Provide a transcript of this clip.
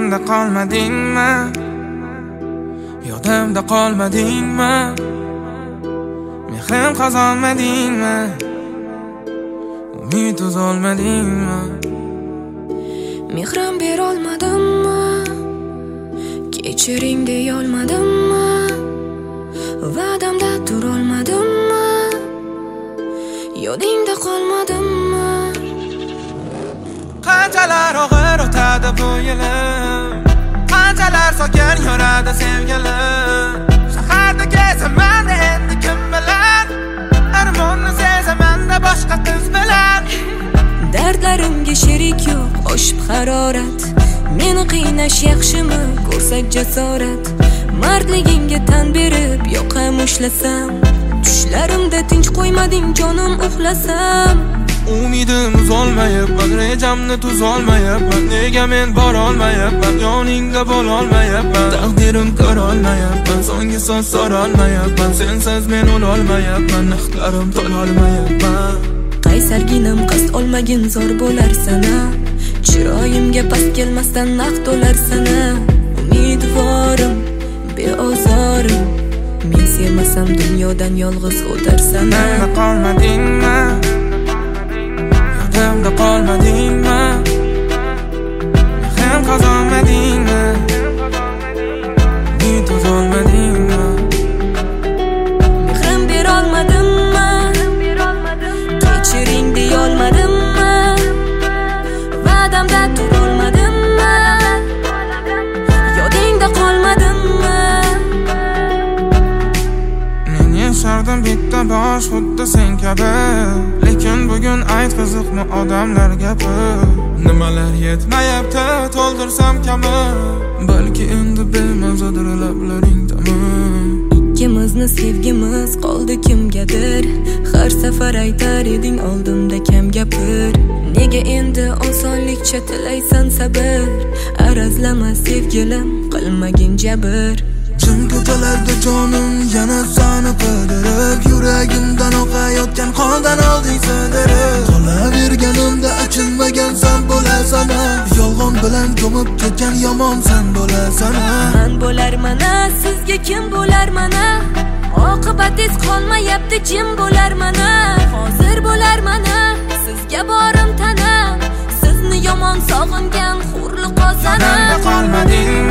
Yodimda qolmadingmi? Yodimda qolmadingmi? Mehrim qazonmadingmi? Umid uzolmadingmi? Mehrim berolmadimmi? Kechiring deyolmadimmi? Va'damda turolmadimmi? Yodingda qolmadimmi? Qanchalar og'ir o'tadi bu yilim, qanchalar sokin yuradi sevgilim. Shaharda kezaman endi kim bilan, armonni sezaman-da boshqa qiz bilan. Dardlarimga sherik yo'q, oshib harorat. Meni qiynash yaxshimi, ko'rsat jasorat. Mardligingga tan berib yoqam ushlasam, tushlarimda tinch qo'ymading jonim uxlasam. Umidim uzolmayapman, rejamni tuzolmayapman. Nega men borolmayapman, yoningda bo'lolmayapman. Taqdirim ko'rolmayapman, so'nggi so'z so'rolmayapman. Sensiz men o'lolmayapman, naqdlarim to'lolmayapman. Qaysarginam qasd olmagin zo'r bo'lar sana. Chiroyimga past kelmasdan naq to'lar sana. Umidvorim, beozorim, men sevmasam dunyodan yolg'iz o'tarsana. Yodimda qolmadingmi? Yodimda qolmadingmi? Mehrim qazonmadingmi? Umid uzolmadingmi? Mehrim berolmadimmi? Kechiring deyolmadimmi? Va'damda turolmadimmi? Yodingda qolmadimmi? Men yashardim bitta bosh xuddi sen kabi, lekin bugun aytqiziqmi odamlar gapi. Nimalar yetmayapti to'ldirsam kami, balki endi bemazadir lablaring tami. Ikkimizni sevgimiz qoldi kimgadir, har safar aytar eding oldimda kam gapir. Nega endi osonlikcha tilaysan sabr, arazlama sevgilim, qilmagin jabr. Jim ko'chalarda jonim yana sani qidirib, yuragimdan oqayotgan qondan olding sidirib. Qolaverganimda achinmagansan bo'lasana, yolg'on bilan ko'mib ketgan yomon san bo'lasana. Man bo'larmana, sizga kim bo'larmana? Oqibatingiz qolmayapti jim bo'larmana. Hozir bo'larmana, sizga borim tana. Sizni yomon sog'ingan hurli qozana. Yodimda qolmadingmi?